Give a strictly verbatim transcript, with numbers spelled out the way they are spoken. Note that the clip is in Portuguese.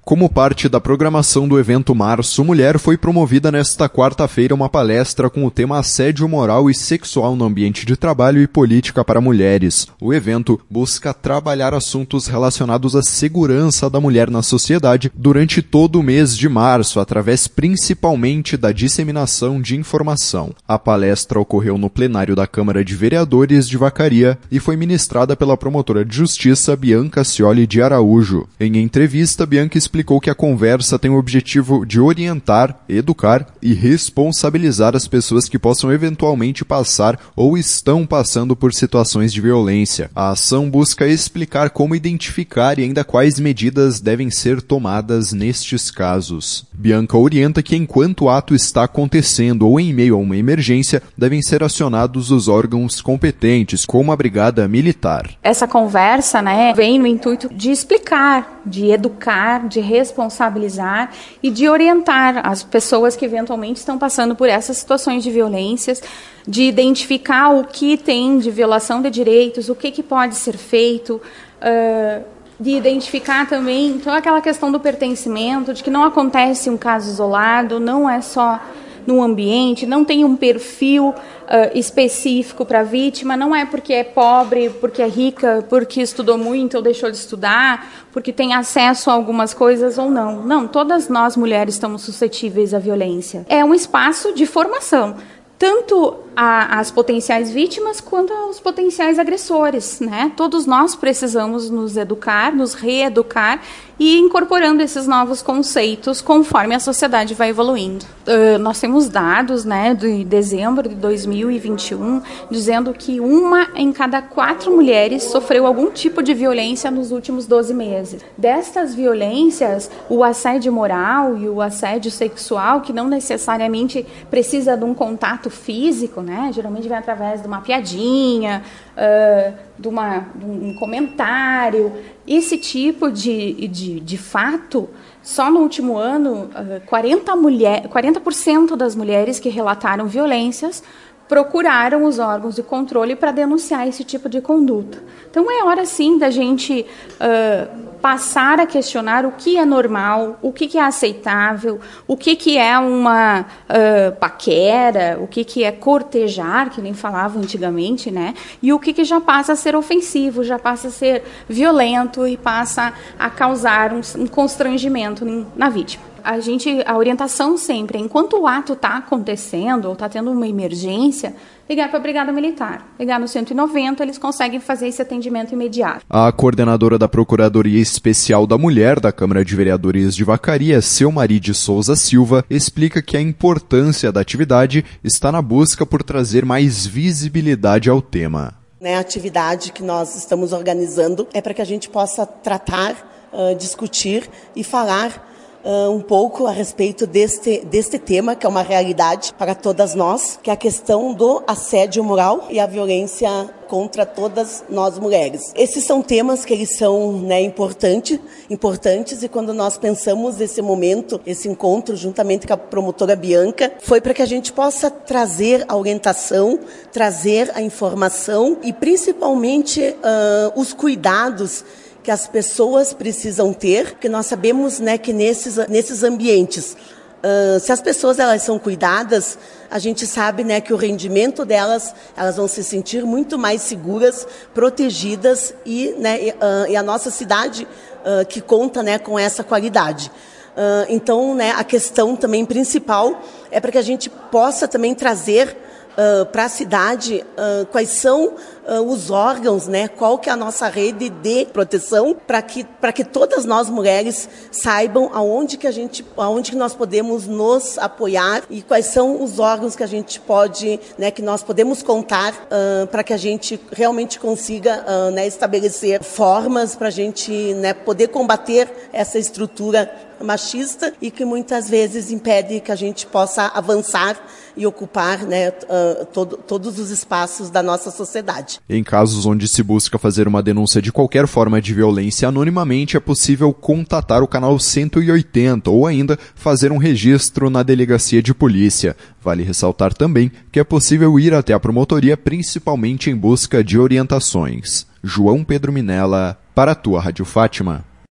Como parte da programação do evento Março Mulher, foi promovida nesta quarta-feira uma palestra com o tema Assédio Moral e Sexual no Ambiente de Trabalho e Política para Mulheres. O evento busca trabalhar assuntos relacionados à segurança da mulher na sociedade durante todo o mês de março, através principalmente da disseminação de informação. A palestra ocorreu no plenário da Câmara de Vereadores de Vacaria e foi ministrada pela promotora de Justiça Bianca Cioli de Araújo. Em entrevista, Bianca explicou explicou que a conversa tem o objetivo de orientar, educar e responsabilizar as pessoas que possam eventualmente passar ou estão passando por situações de violência. A ação busca explicar como identificar e ainda quais medidas devem ser tomadas nestes casos. Bianca orienta que enquanto o ato está acontecendo ou em meio a uma emergência, devem ser acionados os órgãos competentes, como a Brigada Militar. Essa conversa, né, vem no intuito de explicar, de educar, de responsabilizar e de orientar as pessoas que eventualmente estão passando por essas situações de violências, de identificar o que tem de violação de direitos, o que, que pode ser feito, uh, de identificar também toda aquela questão do pertencimento, de que não acontece um caso isolado, não é só no ambiente, não tem um perfil uh, específico para a vítima, não é porque é pobre, porque é rica, porque estudou muito ou deixou de estudar, porque tem acesso a algumas coisas ou não. Não, todas nós mulheres estamos suscetíveis à violência. É um espaço de formação, tanto a, as potenciais vítimas quanto aos potenciais agressores, né? Todos nós precisamos nos educar, nos reeducar e ir incorporando esses novos conceitos conforme a sociedade vai evoluindo. Uh, nós temos dados, né, de dezembro de dois mil e vinte e um, dizendo que uma em cada quatro mulheres sofreu algum tipo de violência nos últimos doze meses. Destas violências, o assédio moral e o assédio sexual, que não necessariamente precisa de um contato físico, né, geralmente vem através de uma piadinha, uh, de, uma, de um comentário. Esse tipo de, de, de fato, só no último ano, quarenta, mulher, quarenta por cento das mulheres que relataram violências procuraram os órgãos de controle para denunciar esse tipo de conduta. Então, é hora, sim, da gente uh, passar a questionar o que é normal, o que, que é aceitável, o que, que é uma uh, paquera, o que, que é cortejar, que nem falava antigamente, né? E o que, que já passa a ser ofensivo, já passa a ser violento e passa a causar um, um constrangimento na vítima. A gente, a orientação sempre, enquanto o ato está acontecendo ou está tendo uma emergência, ligar para a Brigada Militar. Ligar no cento e noventa, eles conseguem fazer esse atendimento imediato. A coordenadora da Procuradoria Especial da Mulher da Câmara de Vereadores de Vacaria, Selmari de Souza Silva, explica que a importância da atividade está na busca por trazer mais visibilidade ao tema. A atividade que nós estamos organizando é para que a gente possa tratar, uh, discutir e falar Uh, um pouco a respeito deste, deste tema, que é uma realidade para todas nós, que é a questão do assédio moral e a violência contra todas nós mulheres. Esses são temas que eles são, né, importante, importantes e quando nós pensamos nesse momento, esse encontro juntamente com a promotora Bianca, foi para que a gente possa trazer a orientação, trazer a informação e principalmente uh, os cuidados que as pessoas precisam ter, porque nós sabemos, né, que nesses, nesses ambientes, uh, se as pessoas elas são cuidadas, a gente sabe, né, que o rendimento delas, elas vão se sentir muito mais seguras, protegidas e, né, e, uh, e a nossa cidade uh, que conta, né, com essa qualidade. Uh, então, né, a questão também principal é para que a gente possa também trazer Uh, para a cidade, uh, quais são uh, os órgãos, né? Qual que é a nossa rede de proteção para que, para que todas nós mulheres saibam aonde que a gente, aonde que nós podemos nos apoiar e quais são os órgãos que a gente pode, né, que nós podemos contar uh, para que a gente realmente consiga uh, né, estabelecer formas para a gente, né, poder combater essa estrutura machista e que muitas vezes impede que a gente possa avançar e ocupar, né, uh, todo, todos os espaços da nossa sociedade. Em casos onde se busca fazer uma denúncia de qualquer forma de violência anonimamente, é possível contatar o canal cento e oitenta ou ainda fazer um registro na delegacia de polícia. Vale ressaltar também que é possível ir até a promotoria, principalmente em busca de orientações. João Pedro Minella, para a tua Rádio Fátima.